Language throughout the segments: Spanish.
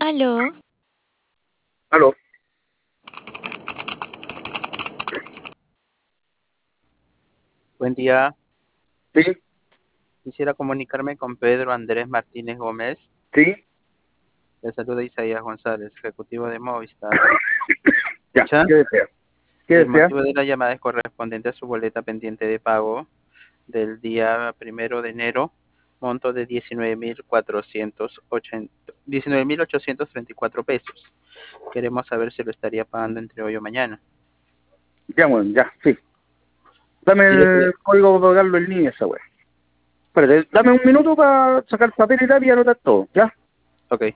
Aló, Aló, Buen día, sí, quisiera comunicarme con Pedro Andrés Martínez Gómez. sí, Le saluda Isaías González, ejecutivo de Movistar. ya, ¿Escucha? ¿qué desea? ¿Qué El desea? motivo de la llamada es correspondiente a su boleta pendiente de pago del día 1 de enero, monto de 19.834 pesos. Queremos saber si lo estaría pagando entre hoy o mañana. Ya, bueno, ya, sí. Dame ¿Quiere que el código para pagarlo en línea esa wea. Espérate, dame un minuto para sacar papel y lápiz y anotar todo, ¿ya? Ok.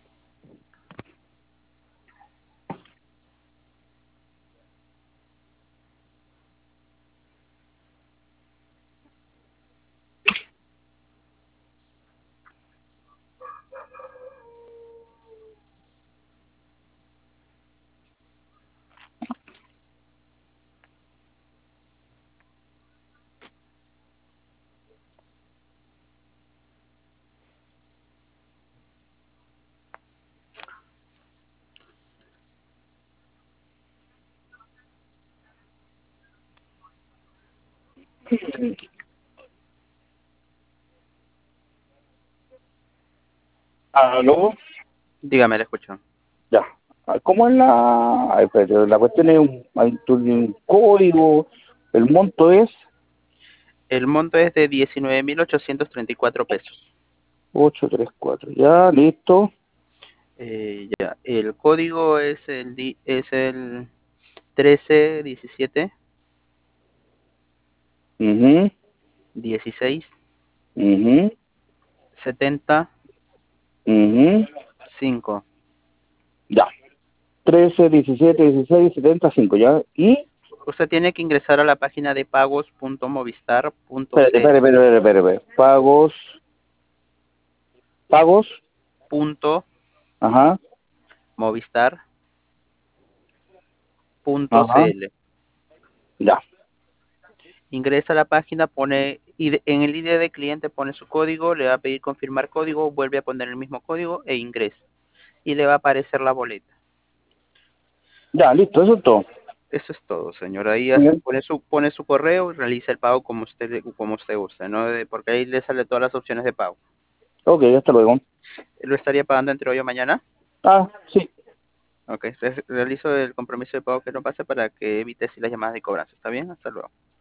Aló, Dígame, le escucho. ya. ¿Cómo es la...? Ay, espérate, la cuestión es un código, el monto es El monto es de 19.834 pesos. 834. Ya, listo. Ya, el código es el 13 17 Mhm, 16 mhm, 70 mhm. 5. Ya. 13, 17, 16, 75, ¿ya? Y... Usted tiene que ingresar a la página de Espérate, espérate, pagos.movistar.cl. espérate. Pagos, Punto ajá, movistar punto ajá, cl. ya, Ingresa a la página, en el ID de cliente pone su código, le va a pedir confirmar código, vuelve a poner el mismo código e ingresa. Y le va a aparecer la boleta. ya, listo, eso es todo. Eso es todo, señor. Ahí Bien. pone su correo y realiza el pago como usted guste, ¿no? Porque ahí le sale todas las opciones de pago. Ok, hasta luego. ¿Lo estaría pagando entre hoy o mañana? Ah, sí, Ok, realizo el compromiso de pago que no pase para que evite así las llamadas de cobranza. ¿Está bien? Hasta luego.